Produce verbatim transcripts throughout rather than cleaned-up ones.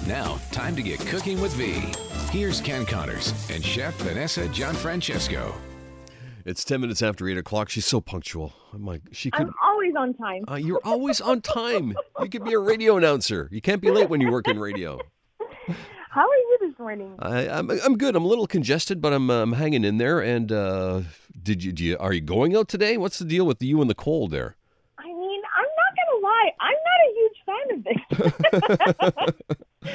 Now, time to get cooking with V. Here's Ken Connors and Chef Vanessa Gianfrancesco. It's ten minutes after eight o'clock. She's so punctual. I'm like, she could. I'm always on time. Uh, you're always on time. You could be a radio announcer. You can't be late when you work in radio. How are you this morning? I, I'm I'm good. I'm a little congested, but I'm I'm hanging in there. And uh, did you do you are you going out today? What's the deal with you and the cold there? I mean, I'm not gonna lie. I'm not a huge fan of this.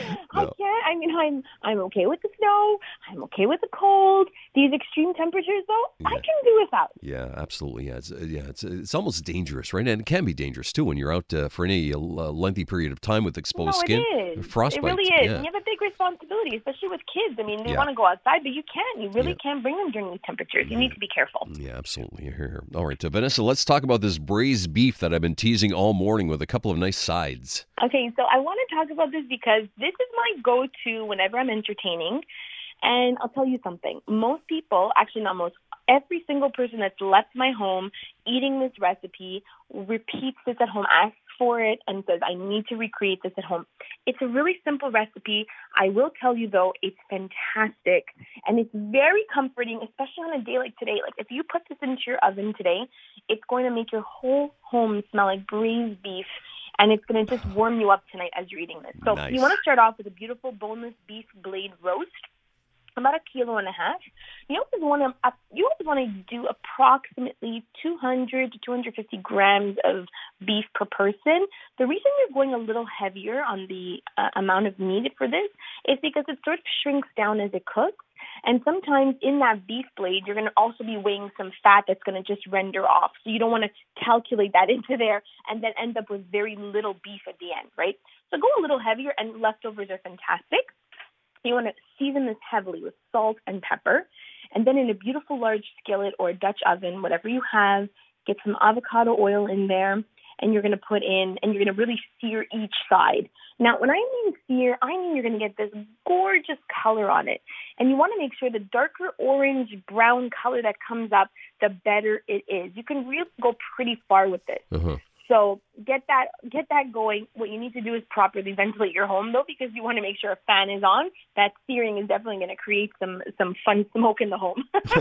I No. can't. I mean, I'm I'm okay with the snow. I'm okay with the cold. These extreme temperatures, though, I Yeah. can do without. Yeah, absolutely. Yeah, it's uh, yeah, it's it's almost dangerous, right? And it can be dangerous too when you're out uh, for any uh, lengthy period of time with exposed No, skin. it is. Frostbite. It really is. Yeah. And you have a big responsibility, especially with kids. I mean, they Yeah. want to go outside, but you can't. You really Yeah. can't bring them during these temperatures. You need to be careful. Yeah, absolutely. Here, here. All right, uh, Vanessa, let's talk about this braised beef that I've been teasing all morning with a couple of nice sides. Okay, so I want to talk about this because this is my go-to whenever I'm entertaining. And I'll tell you something. Most people, actually not most, every single person that's left my home eating this recipe repeats this at home, asks for it, and says, I need to recreate this at home. It's a really simple recipe. I will tell you, though, it's fantastic. And it's very comforting, especially on a day like today. Like, if you put this into your oven today, it's going to make your whole home smell like braised beef. And it's going to just warm you up tonight as you're eating this. So Nice. you want to start off with a beautiful boneless beef blade roast, about a kilo and a half. You always want to you always want to do approximately two hundred to two hundred fifty grams of beef per person. The reason you're going a little heavier on the uh, amount of meat for this is because it sort of shrinks down as it cooks. And sometimes in that beef blade, you're going to also be weighing some fat that's going to just render off. So you don't want to calculate that into there and then end up with very little beef at the end, right? So go a little heavier, and leftovers are fantastic. You want to season this heavily with salt and pepper. And then in a beautiful large skillet or a Dutch oven, whatever you have, get some avocado oil in there. And you're going to put in, and you're going to really sear each side. Now, when I mean sear, I mean you're going to get this gorgeous color on it. And you want to make sure the darker orange, brown color that comes up, the better it is. You can really go pretty far with this. Uh-huh. So get that get that going. What you need to do is properly ventilate your home, though, because you want to make sure a fan is on. That searing is definitely going to create some, some fun smoke in the home.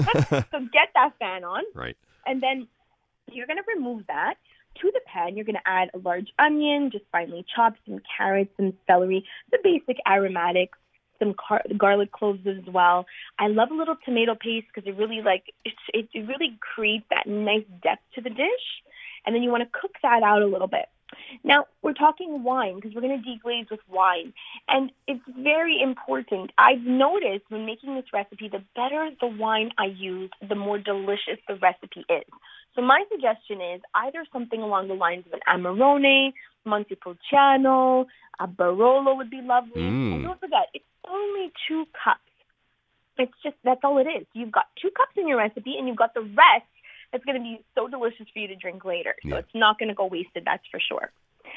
So get that fan on. Right. And then you're going to remove that. To the pan, you're going to add a large onion, just finely chopped, some carrots, some celery, the basic aromatics, some car- garlic cloves as well. I love a little tomato paste because it really like it, it really creates that nice depth to the dish. And then you want to cook that out a little bit. Now, we're talking wine because we're going to deglaze with wine. And it's very important. I've noticed when making this recipe, the better the wine I use, the more delicious the recipe is. So my suggestion is either something along the lines of an Amarone, Montepulciano, a Barolo would be lovely. Mm. And don't forget, it's only two cups. It's just, that's all it is. You've got two cups in your recipe, and you've got the rest that's going to be so delicious for you to drink later. So Yeah. it's not going to go wasted, that's for sure.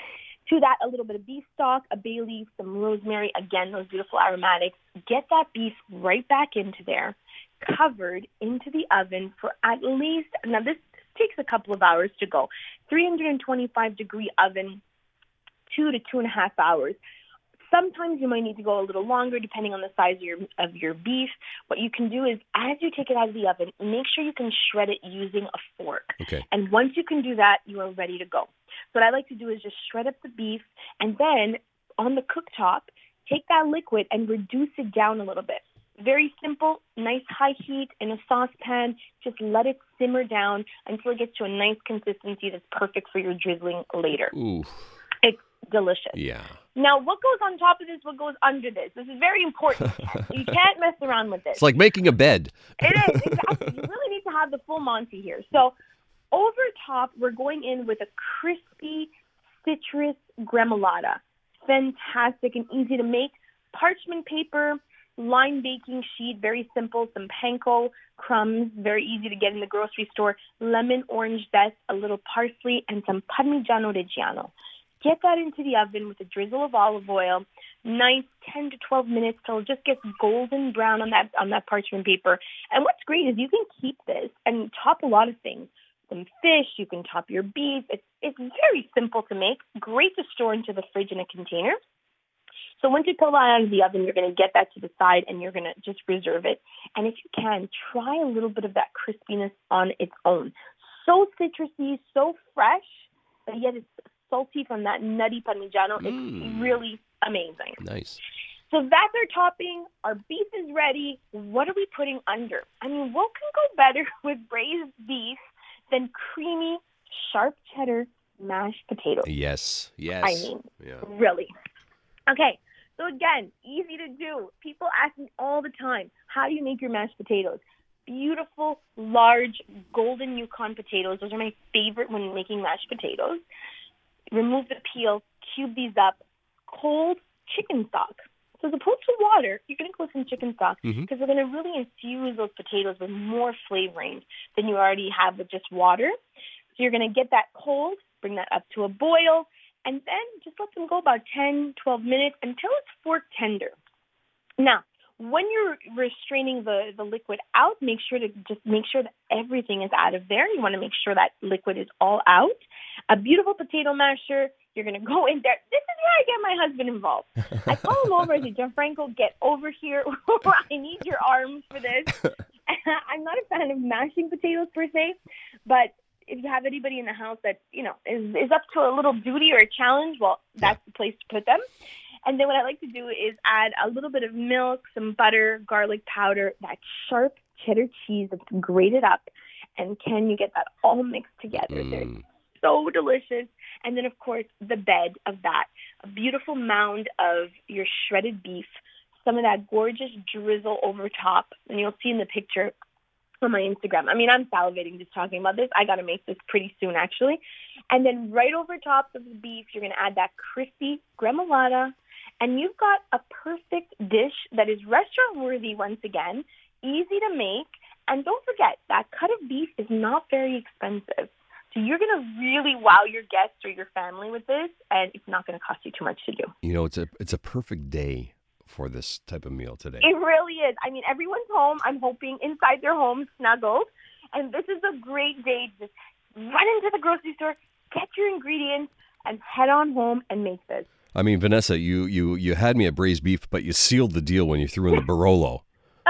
To that, a little bit of beef stock, a bay leaf, some rosemary, again, those beautiful aromatics. Get that beef right back into there, covered into the oven for at least, now this takes a couple of hours to go, three hundred twenty-five degree oven, two to two and a half hours. Sometimes you might need to go a little longer depending on the size of your, of your beef. What you can do is, as you take it out of the oven, make sure you can shred it using a fork. Okay. And once you can do that, you are ready to go. So what I like to do is just shred up the beef, and then on the cooktop, take that liquid and reduce it down a little bit. Very simple, nice high heat in a saucepan. Just let it simmer down until it gets to a nice consistency that's perfect for your drizzling later. Ooh. It's delicious. Yeah. Now, what goes on top of this, what goes under this? This is very important. You can't mess around with this. It's like making a bed. It is, exactly. You really need to have the full Monty here. So over top, we're going in with a crispy citrus gremolata. Fantastic and easy to make. Parchment paper, lime baking sheet, very simple, some panko crumbs, very easy to get in the grocery store, lemon orange zest, a little parsley, and some parmigiano reggiano. Get that into the oven with a drizzle of olive oil, nice ten to twelve minutes till it just gets golden brown on that on that parchment paper. And what's great is you can keep this and top a lot of things. Some fish, you can top your beef. It's, it's very simple to make, great to store into the fridge in a container. So once you pull that out of the oven, you're going to get that to the side and you're going to just reserve it. And if you can, try a little bit of that crispiness on its own. So citrusy, so fresh, but yet it's salty from that nutty Parmigiano. Mm. It's really amazing. Nice. So that's our topping. Our beef is ready. What are we putting under? I mean, what can go better with braised beef than creamy, sharp cheddar mashed potatoes? Yes, yes. I mean, yeah. really. Okay, so again, easy to do. People ask me all the time, how do you make your mashed potatoes? Beautiful, large, golden Yukon potatoes. Those are my favorite when making mashed potatoes. Remove the peel, cube these up. Cold chicken stock. So as opposed to water, you're going to go with some chicken stock because Mm-hmm. we're going to really infuse those potatoes with more flavoring than you already have with just water. So you're going to get that cold, bring that up to a boil, and then just let them go about ten, twelve minutes until it's fork tender. Now, when you're restraining the, the liquid out, make sure to just make sure that everything is out of there. You want to make sure that liquid is all out. A beautiful potato masher, you're going to go in there. This is where I get my husband involved. I call him over. I say, Gianfranco, get over here. I need your arms for this. I'm not a fan of mashing potatoes per se, but if you have anybody in the house that, you know, is, is up to a little duty or a challenge, well, that's the place to put them. And then what I like to do is add a little bit of milk, some butter, garlic powder, that sharp cheddar cheese that's grated up. And can you get that all mixed together? Mm. They're so delicious. And then, of course, the bed of that. A beautiful mound of your shredded beef, some of that gorgeous drizzle over top. And you'll see in the picture on my Instagram. I mean, I'm salivating just talking about this. I got to make this pretty soon, actually. And then right over top of the beef, you're going to add that crispy gremolata. And you've got a perfect dish that is restaurant-worthy once again, easy to make. And don't forget, that cut of beef is not very expensive. So you're going to really wow your guests or your family with this, and it's not going to cost you too much to do. You know, it's a it's a perfect day for this type of meal today. It really is. I mean, everyone's home, I'm hoping, inside their home, snuggled. And this is a great day to just run into the grocery store, get your ingredients, and head on home and make this. I mean, Vanessa, you you you had me at braised beef, but you sealed the deal when you threw in the Barolo.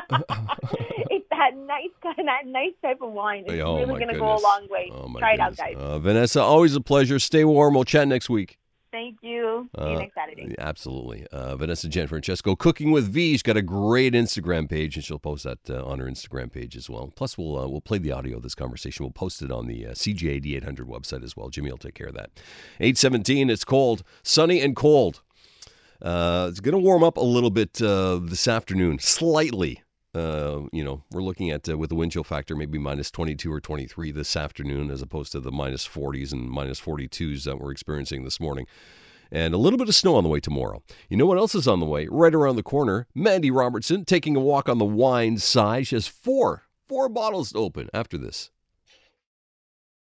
It's that nice kind of that nice type of wine. It's Oh, really my going to go goodness. a long way. Oh, my Try goodness. it out, guys. Uh, Vanessa, always a pleasure. Stay warm. We'll chat next week. Thank you. See you Uh, next Saturday. Absolutely. Uh, Vanessa Gianfrancesco, Cooking with V. She's got a great Instagram page, and she'll post that uh, on her Instagram page as well. Plus, we'll uh, we'll play the audio of this conversation. We'll post it on the uh, C J A D eight hundred website as well. Jimmy will take care of that. eight seventeen, it's cold, sunny and cold. Uh, it's going to warm up a little bit uh, this afternoon, slightly. Uh, you know, we're looking at, uh, with the wind chill factor, maybe minus twenty-two or twenty-three this afternoon, as opposed to the minus forties and minus forty-twos that we're experiencing this morning. And a little bit of snow on the way tomorrow. You know what else is on the way? Right around the corner, Mandy Robertson taking a walk on the wine side. She has four, four bottles to open after this.